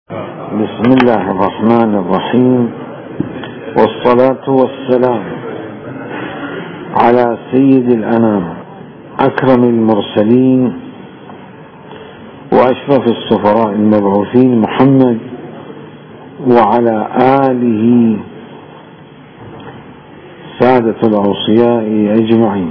بسم الله الرحمن الرحيم، والصلاة والسلام على سيد الأنام أكرم المرسلين وأشرف السفراء المبعوثين محمد وعلى آله سادة الأوصياء أجمعين.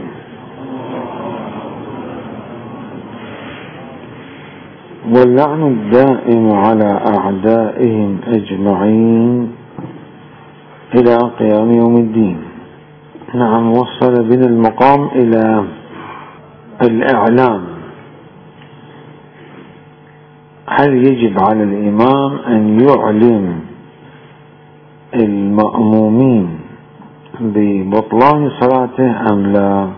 واللعن الدائم على أعدائهم أجمعين إلى قيام يوم الدين. نعم، وصل بنا المقام إلى الإعلام. هل يجب على الإمام أن يعلم المأمومين ببطلان صلاته أم لا؟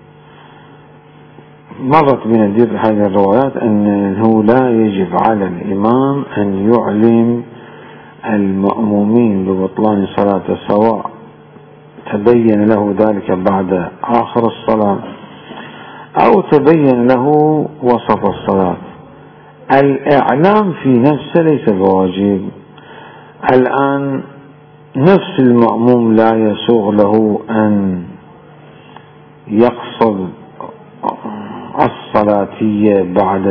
مرت بنا هذه الروايات أنه لا يجب على الإمام أن يعلم المأمومين ببطلان صلاته، سواء تبين له ذلك بعد آخر الصلاة أو تبين له وسط الصلاة. الإعلام في نفسه ليس بواجب. الآن نفس المأموم لا يسوغ له أن يقصد الصلاتية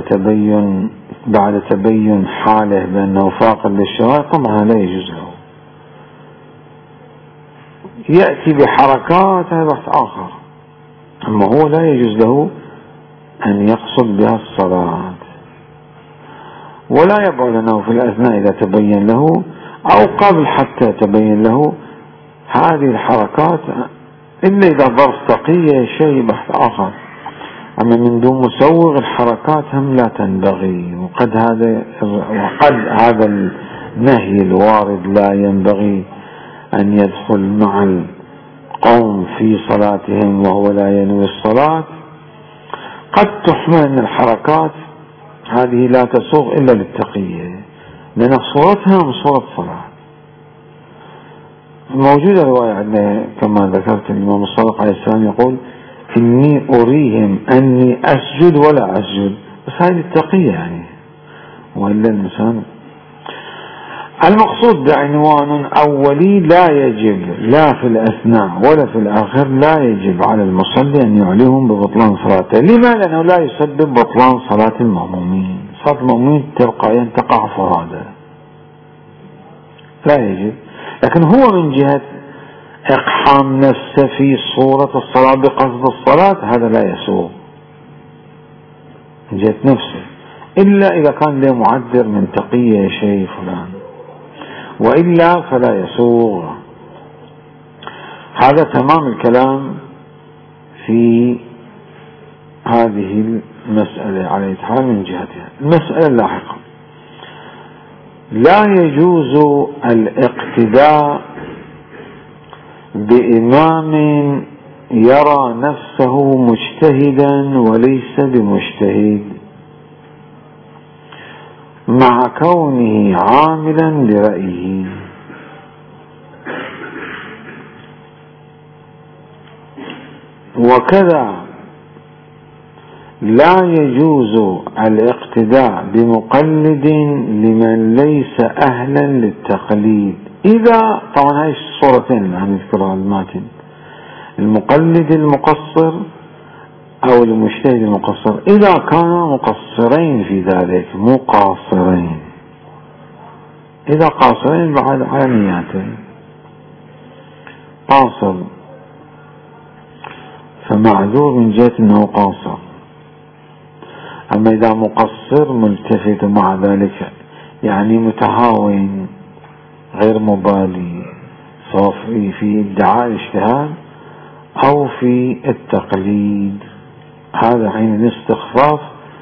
بعد تبين حاله بأنه فاقد للشرائع، طبعا لا يجوز له. يأتي بحركات هذا بحث آخر، أما هو لا يجوز له أن يقصد بها الصلاة، ولا يبعد أنه في الأثناء إذا تبين له أو قبل حتى تبين له هذه الحركات، إلا إذا ظرف تقية شيء بحث آخر. أما من دون مسوغ الحركات هم لا تنبغي، وقد هذا النهي الوارد لا ينبغي أن يدخل مع القوم في صلاتهم وهو لا ينوي الصلاة. قد تحمل من الحركات هذه لا تسوغ إلا للتقية، لأن صورتها من صورة صلاة. موجودة رواية عندنا كما ذكرت الإمام الصادق عليه السلام يقول: إني أريهم أني أسجد ولا أسجد، بس هذه التقية يعني، وإلا الإنسان. المقصود بعنوان أولي: لا يجب لا في الأثناء ولا في الآخر، لا يجب على المصلي أن يعلمهم ببطلان صلاته. لما؟ لأنه لا يسبب بطلان صلاة المأمومين. صلاة المأمومين تلقائيا تقع فرادى، لا يجب. لكن هو من جهة إقحام نفسه في صورة الصلاة بقصد الصلاة، هذا لا يسوغ من جهة نفسه، إلا إذا كان له معذر من تقية شيء فلان، وإلا فلا يسوغ. هذا تمام الكلام في هذه المسألة على الحال من جهتها. المسألة اللاحقة: لا يجوز الاقتداء بإمام يرى نفسه مجتهدا وليس بمجتهد، مع كونه عاملا لرأيه. وكذا لا يجوز الاقتداء بمقلد لمن ليس أهلا للتقليد. إذا طبعا هاي الصورتين اللي هنذكرها الماتن: المقلد المقصر أو المجتهد المقصر، إذا كانوا مقصرين في ذلك، مو قاصرين. إذا قاصرين بعد على نياته، قاصر فمعذور من جهة أنه قاصر. أما إذا مقصر ملتفت مع ذلك يعني متهاون غير مبالي، سواء في ادعاء الاجتهاد أو في التقليد، هذا حين الاستخفاف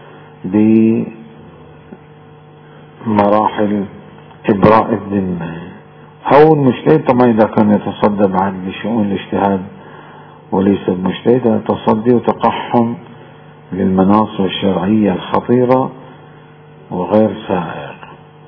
بمراحل إبراء الذمة. أو المجتهد طبعا إذا كان يتصدى بعد بشؤون الاجتهاد وليس بمجتهد، تصدي وتقحم للمناصب الشرعية الخطيرة وغير سائق،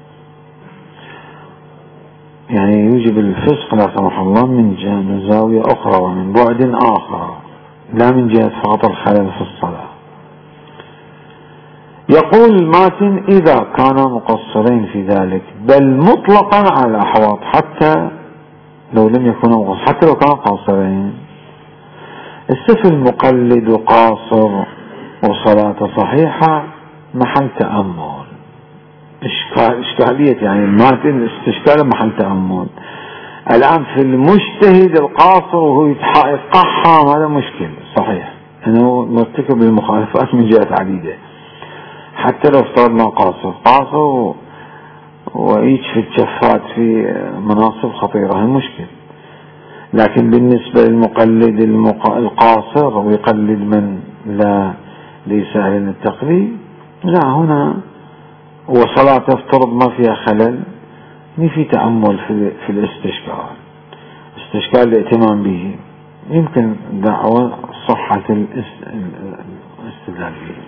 يعني يوجب الفسق لا سمح الله من زاوية أخرى ومن بعد آخر، لا من جهة فقط الخلل في الصلاة. يقول الماتن إذا كانا مقصرين في ذلك، بل مطلقا على الأحواض حتى لو لم يكونوا مقصرين، حتى لو كانوا قاصرين. السفل المقلد وقاصر وصلاته صحيحة محل تأمل. إشكالية يعني الماتن استشكال محل تأمل. الآن في المجتهد القاصر وهو يتقحم هذا مشكل صحيح، أنه مرتكب للمخالفات من جهات عديدة، حتى لو افترضنا قاصر ويجفي الجفات في مناصب خطيرة، هي مشكل. لكن بالنسبة للمقلد القاصر ويقلد من ليس أهل التقليد، لا، هنا وصلاة تفترض ما فيها خلل، ما في تأمل في الاستشكال، استشكال الاهتمام به، يمكن دعوة صحة الاستدلال به.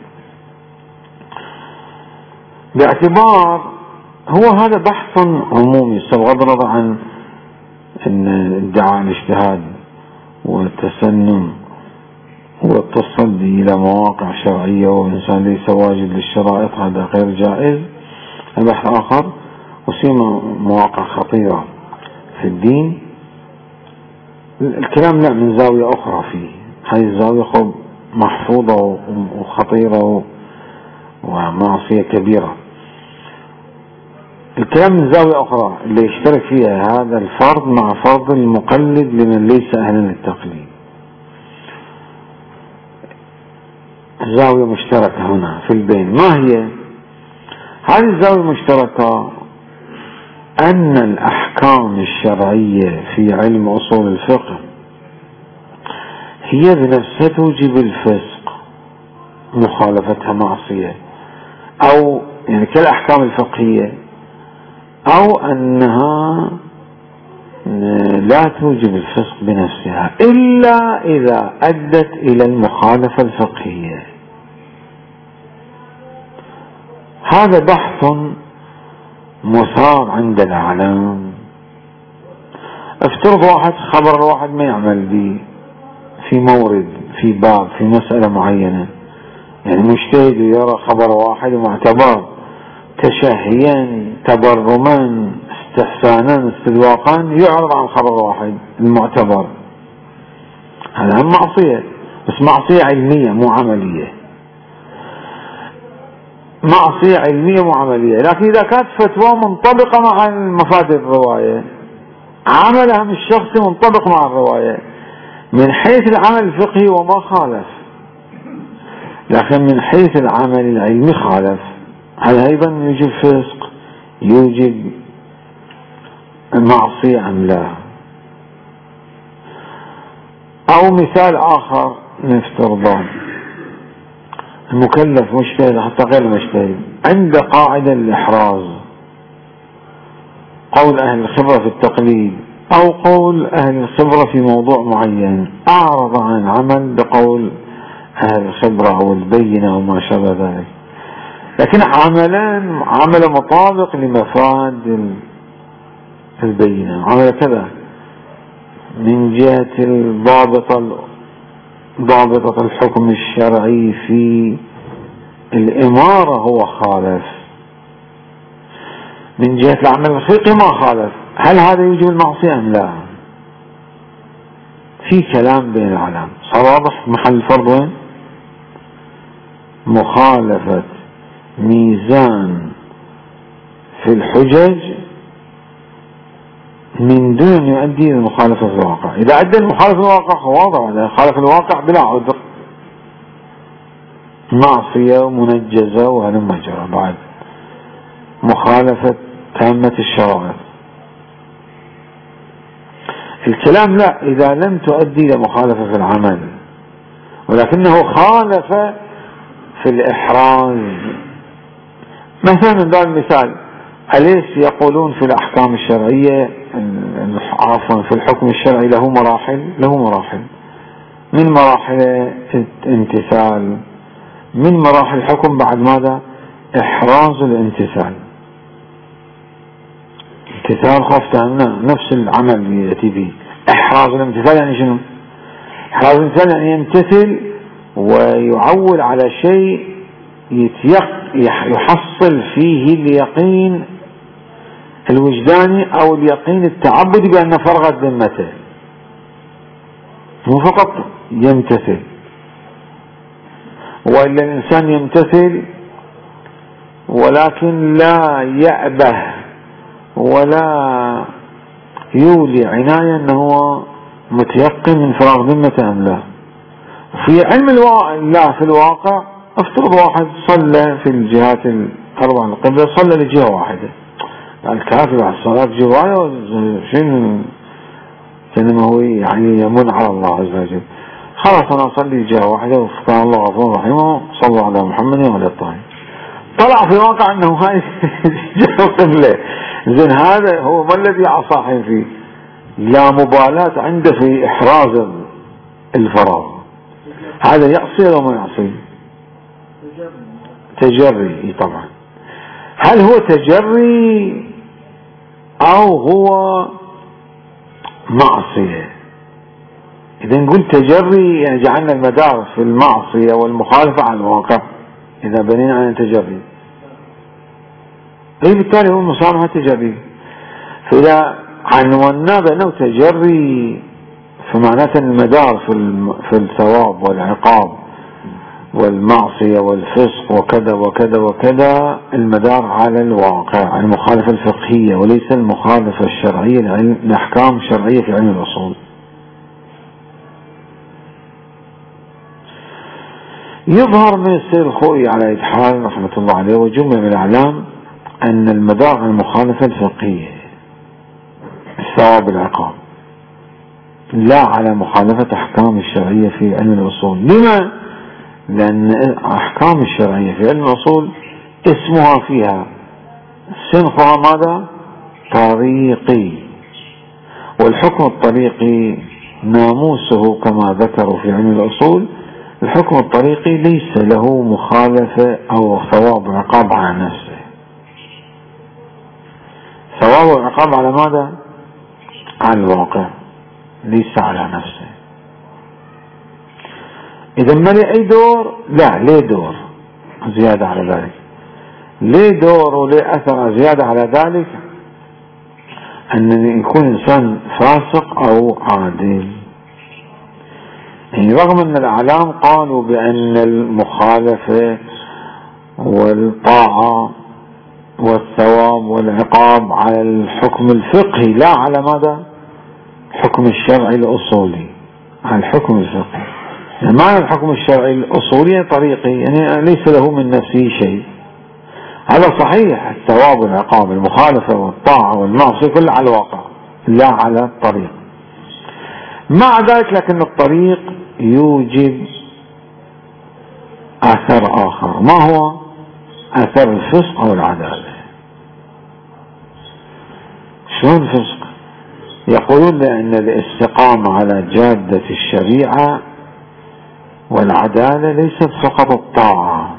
باعتبار هو هذا بحث عمومي بغض النظر عن ان ادعاء الاجتهاد والتسنن والتصدي الى مواقع شرعية والانسان ليس واجد للشرائط، هذا غير جائز، بحث اخر، وسيما مواقع خطيرة في الدين. الكلام لا من زاوية اخرى فيه، هذه الزاوية محفوظة وخطيرة ومعصية كبيرة. الكلام من زاوية أخرى اللي يشترك فيها هذا الفرد مع فرض المقلد لمن ليس أهلا للتقليد، زاوية مشتركة هنا في البين. ما هي هذه الزاوية المشتركة؟ أن الأحكام الشرعية في علم أصول الفقه هي بنفسها توجب الفسق، مخالفتها معصية، أو يعني كالأحكام الفقهية، أو أنها لا توجب الفسق بنفسها إلا إذا أدت إلى المخالفة الفقهية. هذا بحث مثار عند الأعلام. افترض واحد خبر الواحد ما يعمل به في مورد، في باب، في مسألة معينة، يعني مجتهد يرى خبر واحد ومعتبر تشهيا تبرما استحسانا استذواقا يعرض عن خبر واحد المعتبر، هذا معصية، بس معصية علمية مو عملية، معصية علمية مو عملية. لكن إذا كانت فتوى منطبقة مع مفاد الرواية، عملها من الشخص منطبق مع الرواية من حيث العمل الفقهي وما خالف، لكن من حيث العمل العلمي خالف، هل أيضا يوجب فسق، يوجب معصية أم لا؟ أو مثال آخر نفترضه، المكلف مجتهد حتى غير مجتهد عند قاعدة الإحراز، قول أهل الخبرة في التقليد أو قول أهل الخبرة في موضوع معين، أعرض عن عمل بقول أهل الخبرة أو البينة أو ما شابه ذلك، لكن عمل مطابق لمفاد البينة، عمل كذا من جهة ضابطة الحكم الشرعي في الإمارة هو خالف، من جهة العمل الفقهي ما خالف، هل هذا يوجب المعصية أم لا؟ في كلام بين العلماء. صار واضح محل الفرض وين؟ مخالفة ميزان في الحجج من دون يؤدي إلى المخالفة في الواقع. إذا أدى المخالفة في الواقع واضح، إذا خالف الواقع بلا عذر معصية ومنجزة، وهذا ما جرى بعد مخالفة تامة الشرائع. الكلام لا، إذا لم تؤدي إلى مخالفة في العمل ولكنه خالف في الإحراز. مثلا من باب المثال، أليس يقولون في الأحكام الشرعية، عفوا في الحكم الشرعي له مراحل، من مراحل امتثال، من مراحل الحكم بعد ماذا؟ إحراز الامتثال. امتثال خفت نفس العمل اللي يأتي به. إحراز الامتثال يعني شنو؟ إحراز الامتثال يعني يمتثل ويعول على شيء يحصل فيه اليقين الوجداني أو اليقين التعبدي بأن فرغت ذمته، مو فقط يمتثل. وإلا الإنسان يمتثل ولكن لا يأبه ولا يولي عناية أنه متيقن من فراغ ذمته أم لا. في علم لا في الواقع افترض واحد صلى في الجهات الأربع القبلة، صلى لجهة واحدة، الكافر على الصلاة جواية شنو كأنما هو يعني يمن على الله عز وجل. خلاص أنا أصلي جهة واحدة وكان الله غفور رحيمه، صلوا على محمد وعلى الطاهرين. طلع في واقع أنه هاي جهة قبلة. زين هذا هو ما الذي عصاحي فيه؟ لا مبالاة عنده في إحراز الفراغ. هذا يعصي ولا ما يعصي؟ تجري طبعا. هل هو تجري أو هو معصية؟ إذا نقول تجري يعني جعلنا المدار في المعصية والمخالفة على الواقع، إذا بنينا عن تجري بالتالي هو المصالحة تجري. فإذا عنونا بأنه تجري فمعناته المدار في الثواب والعقاب والمعصية والفسق وكذا وكذا وكذا، المدار على الواقع، المخالفة الفقهية وليس المخالفة الشرعية لأحكام الشرعية في علم الأصول. يظهر من السيد الخوئي على إتحال رحمة الله عليه وجمع من الأعلام أن المدار على المخالفة الفقهية الثواب والعقاب، لا على مخالفة أحكام الشرعية في علم الأصول. لما؟ لأن أحكام الشرعية في علم الأصول اسمها فيها صنفها ماذا؟ طريقي، والحكم الطريقي ناموسه كما ذكروا في علم الأصول. الحكم الطريقي ليس له مخالفة أو ثواب وعقاب على نفسه. ثواب وعقاب على ماذا؟ على الواقع، ليس على نفسه. إذا ما لي أي دور؟ لا، ليه دور زيادة على ذلك، ليه دور وليه أثر زيادة على ذلك أن يكون إنسان فاسق أو عادل. يعني رغم أن الأعلام قالوا بأن المخالفة والطاعة والثواب والعقاب على الحكم الفقهي لا على ماذا؟ الحكم الشرعي الأصولي، على الحكم الفقهي. يعني معنى الحكم الشرعي الأصولي طريقي، يعني ليس له من نفسه شيء. هذا صحيح، الثواب والعقاب المخالفة والطاعة والمعصية كلها على الواقع لا على الطريق. مع ذلك لكن الطريق يوجب أثر آخر، ما هو؟ أثر الفسق أو العدالة. شلون الفسق؟ يقولون أن الاستقامة على جادة الشريعة والعدالة ليست فقط الطاعة،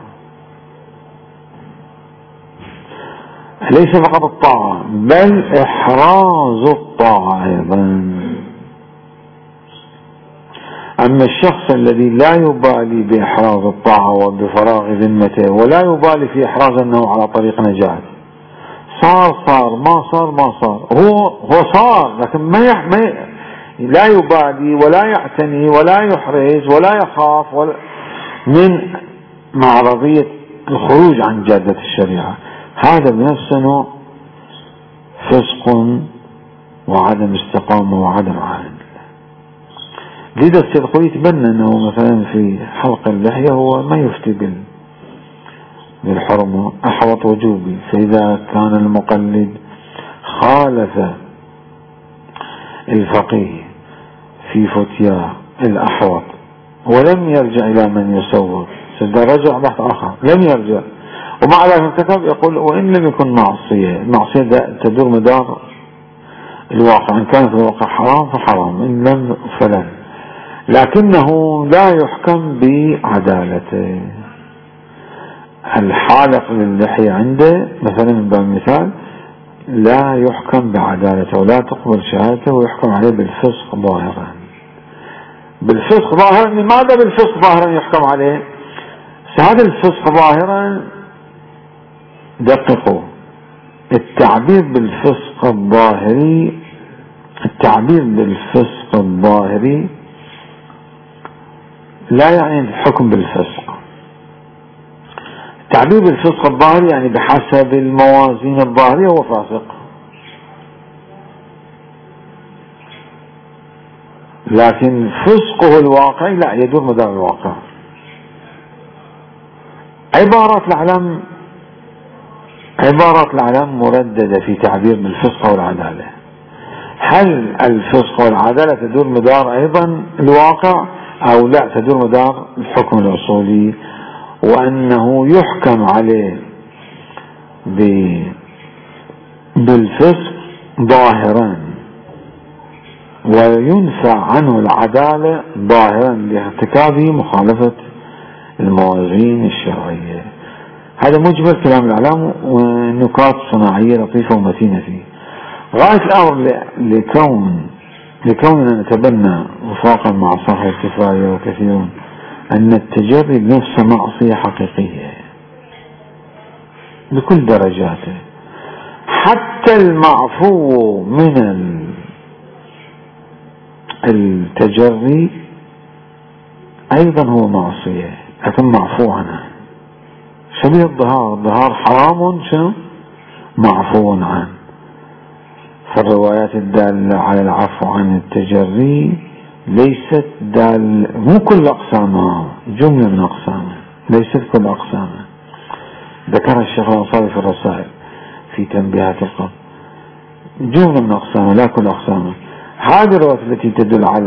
ليس فقط الطاعة بل إحراز الطاعة أيضا. أما الشخص الذي لا يبالي بإحراز الطاعة وبفراغ ذمته ولا يبالي في إحراز أنه على طريق نجاة، صار ما صار، هو صار لكن لا يبالي ولا يعتني ولا يحرز ولا يخاف من معرضية الخروج عن جادة الشريعة. هذا بنفسه فسق وعدم استقامة وعدم عدل. لذا السيد الخوئي يتبنى أنه مثلا في حلق اللحية هو ما يفتي بالحرمة، أحوط وجوبي. فإذا كان المقلد خالف الفقيه في فتيا الأحوط ولم يرجع إلى من يصور، رجع بحث آخر لم يرجع ومع ذلك ارتكب، يقول وإن لم يكن معصية، المعصية تدور مدار الواقع، إن كانت الواقع حرام فحرام، إن لم فلا، لكنه لا يحكم بعدالته. الحالق للحية عنده مثلا من باب المثال لا يحكم بعدالته ولا تقبل شهادته ويحكم عليه بالفسق ظاهرا. بالفسق ظاهرا، لماذا بالفسق ظاهرا يحكم عليه؟ هذا الفسق ظاهرا دققوا، التعبير بالفسق الظاهري لا يعني الحكم بالفسق. التعبير بالفسق الظاهري يعني بحسب الموازين الظاهرية هو فاسق، لكن فسقه الواقعي لا يدور مدار الواقع. عبارات العلم مرددة في تعبير بالفسق والعدالة. هل الفسق والعدالة تدور مدار أيضا الواقع أو لا تدور مدار الحكم الأصولي، وأنه يحكم عليه بالفسق ظاهرا وينفى عنه العدالة ظاهرا لارتكابه مخالفة الموازين الشرعية. هذا مجمل كلام الإعلام ونكات صناعية لطيفة ومتينة فيه. غاية الأمر لكوننا نتبنى وفاقا مع صاحب الكفاية وكثيرون أن التجري بنفسه معصية حقيقية بكل درجاته، حتى المعفو من التجري أيضا هو معصية لكن معفو عنه، شبيه الظهار حرام شنو معفو عنه. فالروايات الدالة على العفو عن التجري ليست مو كل أقسامها، جملة من أقسامها، ليست كل أقسامها. ذكرها الشيخ الأنصاري في الرسائل في تنبيهات القبر، جملة من أقسامها لا كل أقسامها. هذه الروايات التي تدل على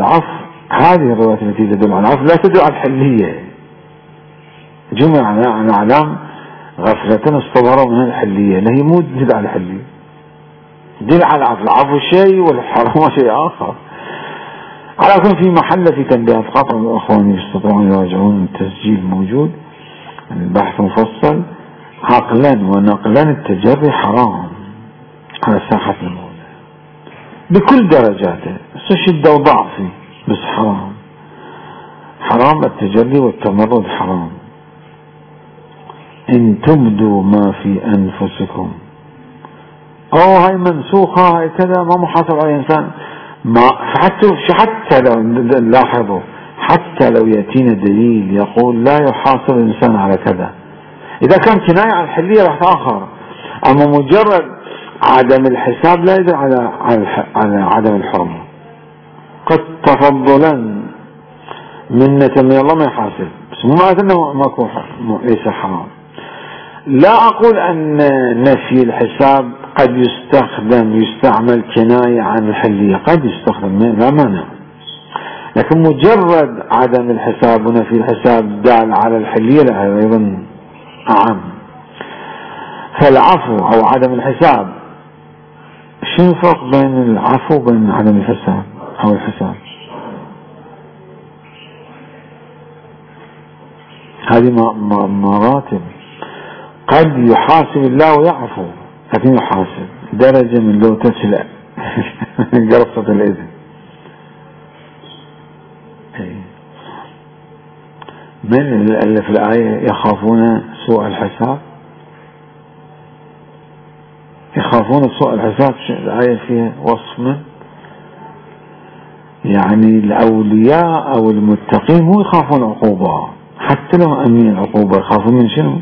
العفو لا تدل على الحلية. جملة عن أعلام غفلة استظهروا من الحلية، لا هي مو تدل على الحلية، دل على العفو شيء والحرام شيء آخر. على كل في محل في تنبيهات قطع الأخوان يستطيعون يراجعون التسجيل موجود، البحث مفصل. عقلا ونقلا التجري حرام على ساحة المولى بكل درجاته، شدة وضعفي، بس حرام التجري والتمرد حرام. إن تبدوا ما في أنفسكم هاي منسوخة، هاي كذا، ما محاسب على الإنسان. ما حتى لو لاحظوا، حتى لو يأتينا دليل يقول لا يحاسب الإنسان على كذا، إذا كان كناية عن الحلية راح تآخر. أما مجرد عدم الحساب لا يدل على عدم الحرمة. قد تفضلا منة من الله ما يحاسب، بس مو معناته أنه ليس حرام. لا أقول أن نفي الحساب قد يستعمل كناية عن الحلية، قد يستخدم لا مانع، لكن مجرد عدم الحساب ونفي الحساب دال على الحلية لا، أيضا أعم. فالعفو أو عدم الحساب، شنو الفرق بين العفو وبين عدم الحساب أو الحساب؟ هذه مراتب. قد يحاسب الله ويعفو، لكن يحاسب درجة من لو تسلع قرصة الإذن. من اللي في الآية يخافون سوء الحساب، يخافون سوء الحساب. الآية فيها وصف من يعني الأولياء أو المتقين مو يخافون عقوبة، حتى لو أمين العقوبة يخافون من شنو؟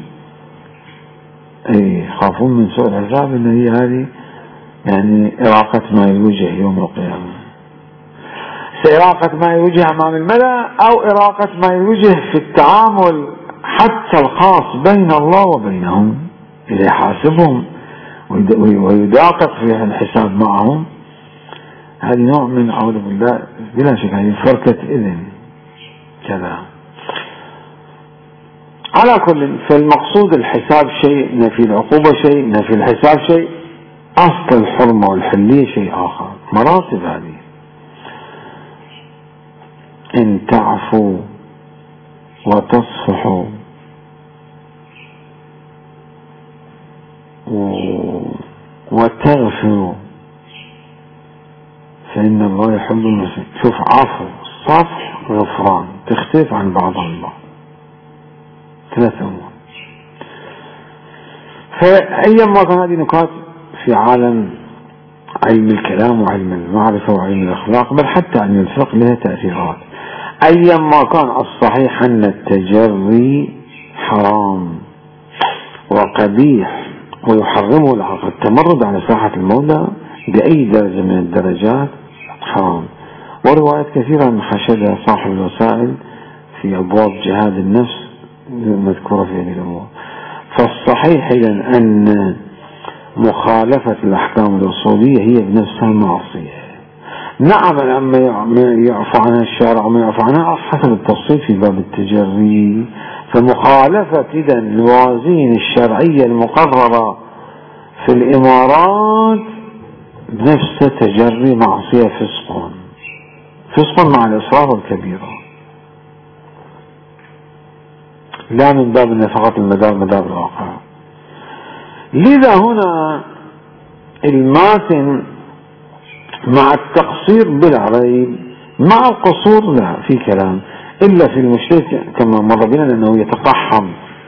يخافون من سوء الحساب، إن هي هذه يعني إراقة ما يوجه يوم القيامة، إراقة ما يوجه أمام الملأ أو إراقة ما يوجه في التعامل حتى الخاص بين الله وبينهم، إذا يحاسبهم ويدقق في الحساب معهم. هذه نوع من أعوذ بالله بلا شك هذه فركة إذن كذا. على كل، فالمقصود الحساب شيء، نفي العقوبة شيء، نفي الحساب شيء، أصل الحرمة والحلية شيء آخر، مراتب هذه. إن تعفوا وتصفحوا وتغفروا فإن الله يحب المحسنين. شوف، عفو، صفح، غفران، تختلف عن بعض البعض، ثلاثة أمور. فأيما كان هذه نكات في عالم علم الكلام وعلم المعرفة وعلم الأخلاق، بل حتى علم الفقه لها تأثيرات. أيما كان الصحيح أن التجري حرام وقبيح ويحرمه العقل. التمرد على ساحة المولى بأي درجة من الدرجات حرام. وروايات كثيرة من حشدها صاحب الوسائل في أبواب جهاد النفس مذكورة في هذه الأمور. فالصحيح إذن أن مخالفة الأحكام الأصولية هي بنفسها معصية. نعم، أما يعفى عنها الشارع وما يعفى عنها حسب التفصيل في باب التجري. فمخالفة إذن الموازين الشرعية المقررة في الإمارات بنفس تجري معصية، فسق مع الإصرار والكبيرة، لا من باب النفقات مدار الواقع. لذا هنا الماتن مع التقصير بلا ريب، مع القصور لا في كلام، إلا في المشرك كما مر بنا لأنه يتقحم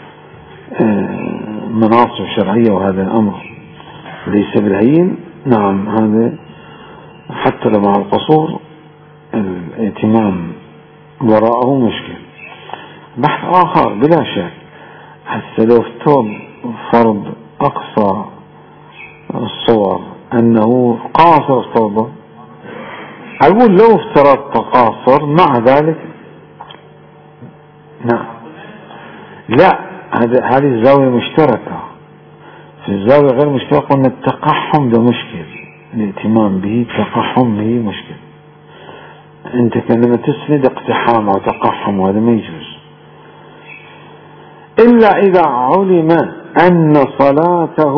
مناصب شرعية، وهذا الأمر ليس بالهين. نعم، هذا حتى لو مع القصور الاهتمام وراءه مشكل. بحث آخر بلا شك، حتى لو افترض فرض أقصى الصور أنه قاصر افترضه، أقول لو افترضت قاصر مع ذلك نعم، لا، هذه الزاوية مشتركة. في الزاوية غير مشتركة قلنا التقحم ده مشكل، الاهتمام به التقحم به مشكل. انت لما تسند اقتحام او تقحم وهذا ما يجوز، إلا إذا علم أن صلاته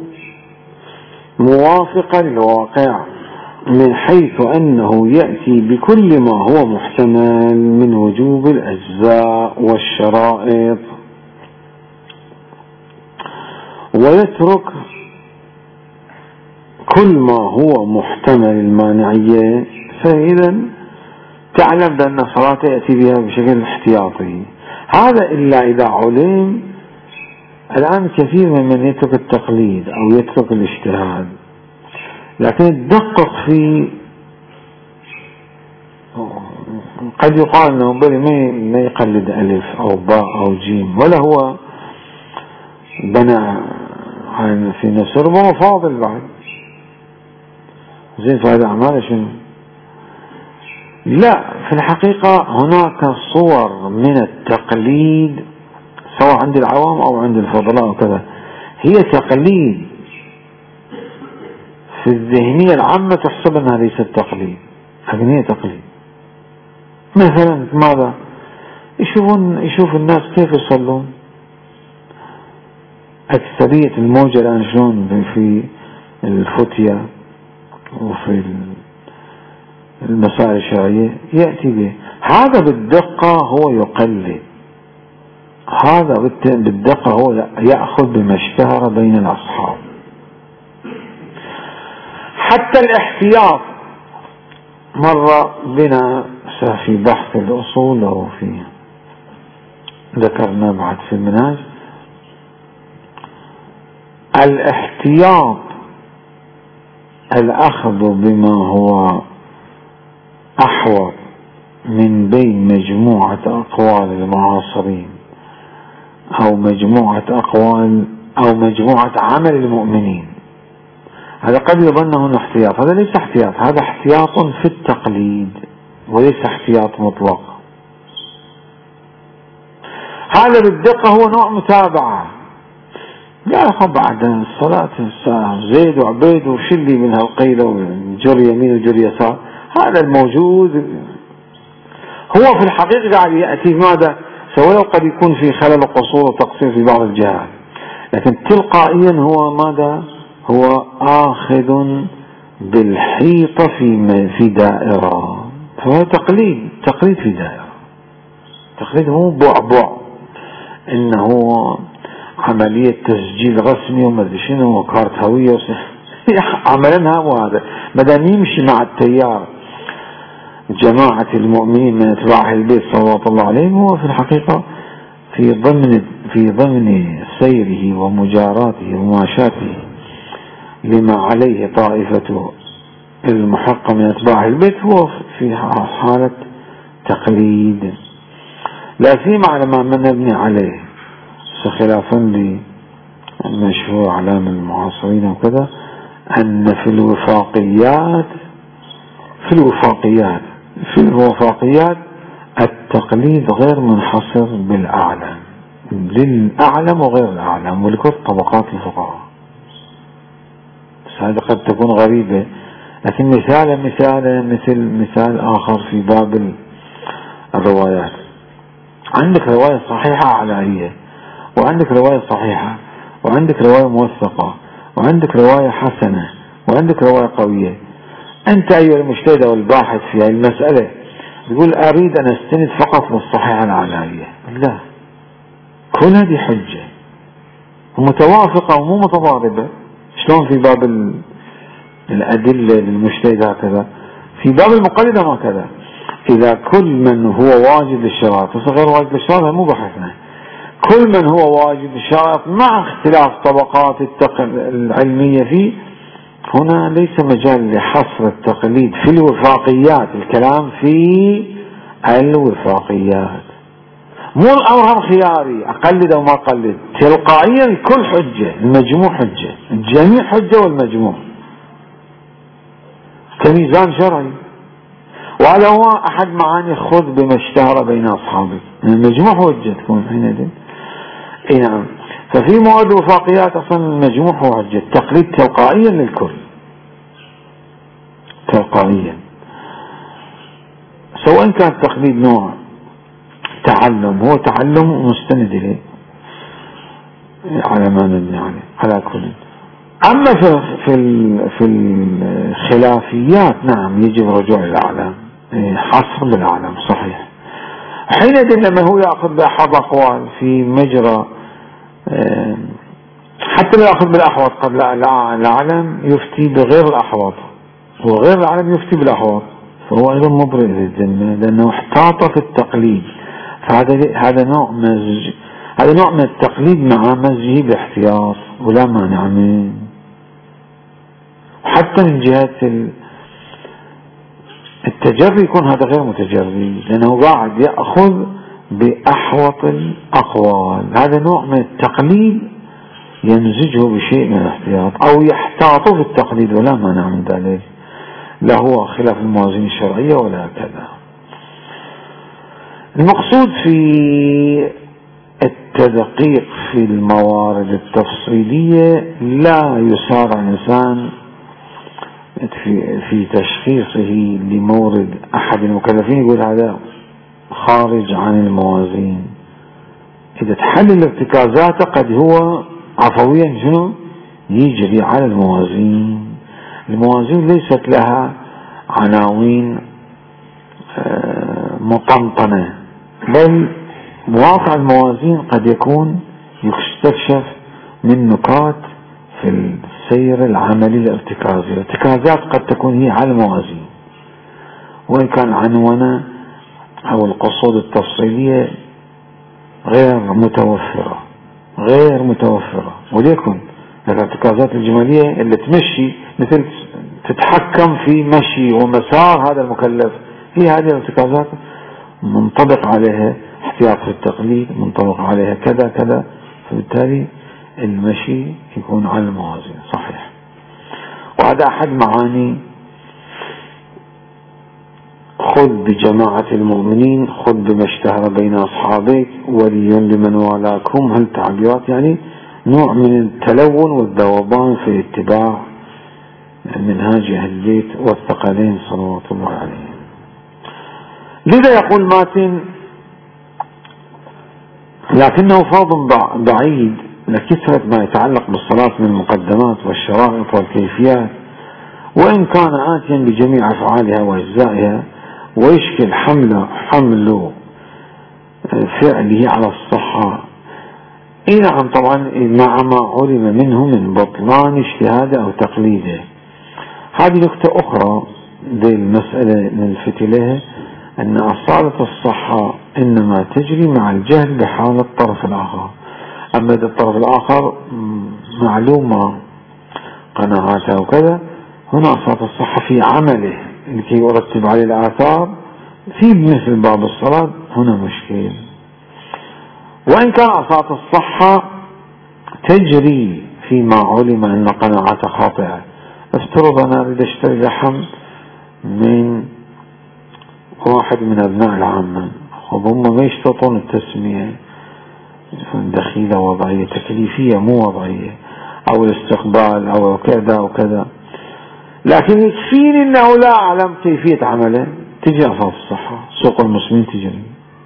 موافقة للواقع، من حيث أنه يأتي بكل ما هو محتمل من وجوب الأجزاء والشرائط، ويترك كل ما هو محتمل المانعية، فإذا تعلم بأن صلاته يأتي بها بشكل احتياطي. هذا إلا إذا علم. الآن كثير من يترك التقليد أو يترك الاجتهاد، لكن يدقق في، قد يقال أنه بل ما يقلد ألف أو باء أو جيم، ولا هو بنى في نفسه، ربما فاضل بعد زين في هذا أعمال شنو. لا، في الحقيقة هناك صور من التقليد سواء عند العوام أو عند الفضلاء وكذا، هي تقليد في الذهنية العامة تحسب أنها ليست تقليد، لكن هي تقليد. مثلا ماذا يشوف الناس كيف يصلون، أكثرية الموجة الآن شلون في الفتية وفي المسائل الشرعية يأتي به. هذا بالدقة هو يقلد، هذا بالدقة هو يأخذ بما اشتهر بين الأصحاب. حتى الاحتياط مر بنا في بحث الأصول أو في ذكرنا بعد في المنهج، الاحتياط الأخذ بما هو أحوط من بين مجموعة أقوال المعاصرين أو مجموعة أقوال أو مجموعة عمل المؤمنين. هذا قد يظن هنا احتياط، هذا ليس احتياط، هذا احتياط في التقليد وليس احتياط مطلق. هذا بالدقة هو نوع متابعة. لا أخذ بعد الصلاة زيد وعبيد وشلي من هالقيلة وجري يمين وجري يسار، هذا الموجود هو في الحقيقة قاعد يأتي ماذا سواء قد يكون في خلل وقصور وتقصير في بعض الجهات، لكن تلقائيا هو ماذا هو آخذ بالحيطة في دائرة، فهو تقليد في دائرة. تقليد مو بعبع إنه عملية تسجيل رسمي وما ادري شنو وكارت هوية عملناها. وهذا مدام يمشي مع التيار جماعة المؤمنين من اتباع البيت صلوات الله عليهم، هو في الحقيقة في ضمن سيره ومجاراته ومماشاته لما عليه طائفة المحقة من أتباع البيت هو في حالة تقليد، لا سيما على ما نبني عليه، خلافا للمشهور علام المعاصرين وكذا، أن في الوفاقيات التقليد غير منحصر بالأعلم، للأعلم وغير الأعلم ولكل طبقات الفقهاء. هذا قد تكون غريبة، لكن مثال آخر في باب الروايات. عندك رواية صحيحة علائية، وعندك رواية صحيحة، وعندك رواية موثقة، وعندك رواية حسنة، وعندك رواية قوية. أنت أيها المجتهد أو الباحث في هذه المسألة تقول أريد أن أستند فقط للصحيحة العلائية. لا، كل هذه حجة ومتوافقة ومو متضاربة. شلون في باب الأدلة للمجتهد هكذا، في باب المقلد ما كذا. إذا كل من هو واجد للشرائط وغير واجد للشرائط مو بحثنا، كل من هو واجد للشرائط مع اختلاف طبقات العلمية فيه، هنا ليس مجال لحصر التقليد في الوفاقيات. الكلام في الوفاقيات، مو الأمر خياري أقلد أو ما أقلد. تلقائيا الكل حجة، المجموع حجة، الجميع حجة والمجموع كميزان شرعي. وهذا هو أحد معاني خذ بما اشتهر بين أصحابك، المجموع حجة تكون حينئذ. اي نعم. ففي مواد الوفاقيات أصلا المجموع هو حجة، التقليد تلقائيا للكل، تلقائيا، سواء كان التقليد نوع تعلم، هو تعلم مستند إليه على ما نبني عليه على كل. أما في الخلافيات نعم يجب الرجوع للأعلام، حصر بالأعلام صحيح. حينئذ لما هو يأخذ بأحد أقوال في مجرى، حتى لا يأخذ بالأحوط، قد الأعلم يفتي بغير الأحوط وغير الأعلم يفتي بالأحوط، فهو أيضا مبرئ للذمة لأنه احتاط في التقليد. فهذا نوع من التقليد مع مزجه باحتياط ولا مانع منه. حتى من جهة التجري يكون هذا غير متجري، لأنه قاعد يأخذ بأحوط الأقوال. هذا نوع من التقليد يمزجه بشيء من الاحتياط، أو يحتاط في التقليد ولا مانع من ذلك، لا هو خلاف الموازين الشرعية ولا كذا. المقصود في التدقيق في الموارد التفصيلية، لا يسارع الإنسان في تشخيصه لمورد أحد المكلفين يقول هذا خارج عن الموازين. إذا تحلل ارتكازاته قد هو عفويا شنو يجري على الموازين. الموازين ليست لها عناوين مطنطنة، بل واقع الموازين قد يكون يستكشف من نقاط في السير العملي الارتكازي. الارتكازات قد تكون هي على الموازين، وإن كان عنوانه أو القصود التفصيلية غير متوفرة. وليكن الارتكازات الجمالية اللي تمشي مثل تتحكم في مشي ومسار هذا المكلف، هي هذه الارتكازات منطبق عليها احتياط في التقليد، منطبق عليها كذا كذا، فبالتالي المشي يكون على الموازين صحيح. وهذا أحد معاني خذ بجماعة المؤمنين، خذ بما اشتهر بين أصحابك، ولي لمن والاكم. هالتعبيرات يعني نوع من التلون والذوبان في اتباع منهاج أهل البيت والثقلين صلوات الله عليهم. لذا يقول ماتن: لكنه فرض بعيد لكثرة ما يتعلق بالصلاة من المقدمات والشرائط والكيفيات، وإن كان آتيا بجميع أفعالها وأجزائها، ويشكل حمل فعله على الصحة. نعم طبعا مع ما علم منه من بطلان اجتهاده أو تقليده. هذه نقطة أخرى ذي المسألة نلفت إليها، أن أصالة الصحة إنما تجري مع الجهل بحال الطرف الآخر. محمد الطرف الآخر معلومة قناعاته وكذا. هنا أساط الصحة في عمله لكي يرتب عليه الآثار في مثل باب الصلاة، هنا مشكل. وإن كان أساط الصحة تجري فيما علم أن قناعته خاطئة. افترض أنا أريد أشتري لحم من واحد من أبناء العامة، هم ما يشترطون التسمية، دخيلة وضعية تكليفية مو وضعية، أو الاستقبال أو كذا وكذا، لكن يكفيني أنه لا أعلم كيفية عمله، تجي أساط الصحة سوق المسلمين تجري.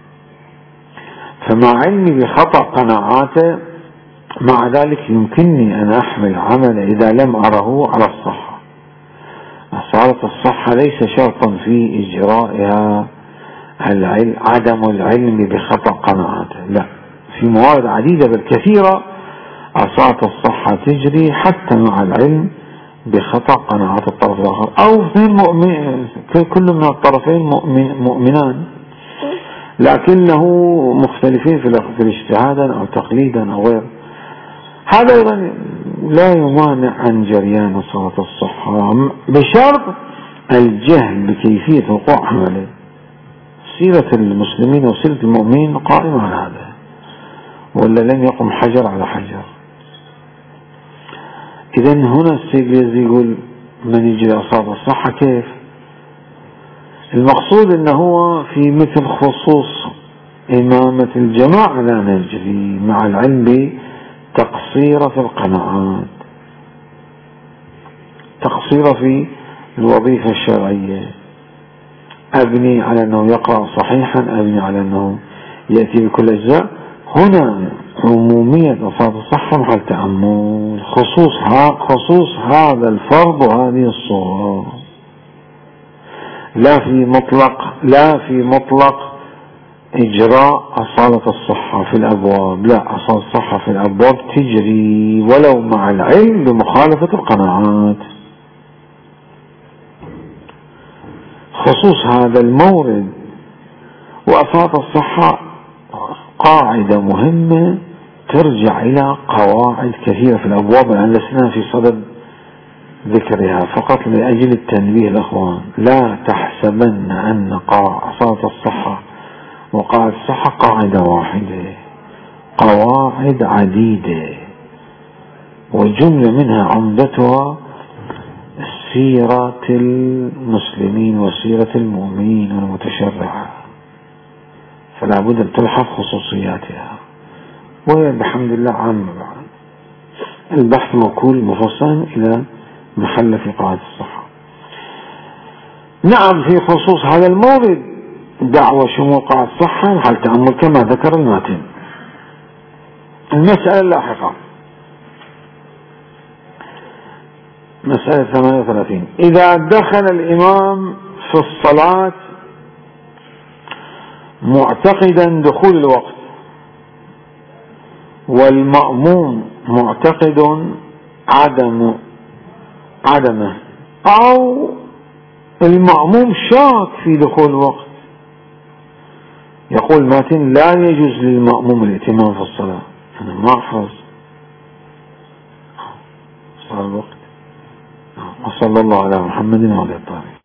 فمع علمي بخطأ قناعاته مع ذلك يمكنني أن أحمل عمله إذا لم أره على الصحة. أساط الصحة ليس شرطا في إجرائها عدم العلم بخطأ قناعاته، لا، في موارد عديدة بل كثيرة أساط الصحة تجري حتى مع العلم بخطأ قناعات الطرف الآخر، أو كل من الطرفين مؤمنان لكنه مختلفين في الاجتهادا أو تقليدا أو غير هذا، أيضا لا يمانع عن جريان صلاة الصحة بشرط الجهل بكيفية وقوع عمله. سيرة المسلمين وسيرة المؤمنين قائمة على هذا، ولا لم يقم حجر على حجر. إذن هنا السيد يقول من يجري أساط الصحة كيف؟ المقصود أنه هو في مثل خصوص إمامة الجماعة لا نجري مع العلم بتقصير في القناعات، تقصير في الوظيفة الشرعية، أبني على أنه يقرأ صحيحا، أبني على أنه يأتي بكل أجزاء. هنا عمومية أساط الصحة محل تأمل، خصوص هذا الفرض وهذه الصورة، لا في مطلق إجراء أصالة الصحة في الأبواب، لا، أصالة الصحة في الأبواب تجري ولو مع العلم بمخالفة القناعات. خصوص هذا المورد وأصالة الصحة قاعدة مهمة ترجع إلى قواعد كثيرة في الأبواب الآن لسنا في صدد ذكرها، فقط لأجل التنبيه الأخوان. لا تحسبن أن أصالة الصحة وقاعدة الصحة قاعدة واحدة، قواعد عديدة، وجملة منها عمدتها سيرة المسلمين وسيرة المؤمنين والمتشرعة، فلا بد أن تلحظ خصوصياتها، وهي بحمد الله عامة. بعد البحث موكول مفصلا إلى محل في قاعدة الصحة. نعم، في خصوص هذا المورد دعوة شمول قاعدة الصحة محل تأمل كما ذكر الماتن. المسألة اللاحقة مسألة 38. إذا دخل الإمام في الصلاة معتقدا دخول الوقت والمأموم معتقد عدمه، أو المأموم شاك في دخول الوقت، يقول ماتن لا يجوز للمأموم الائتمام في الصلاة، أنا ما أحفظ صار الوقت. وصلى الله على محمد وعلى آله.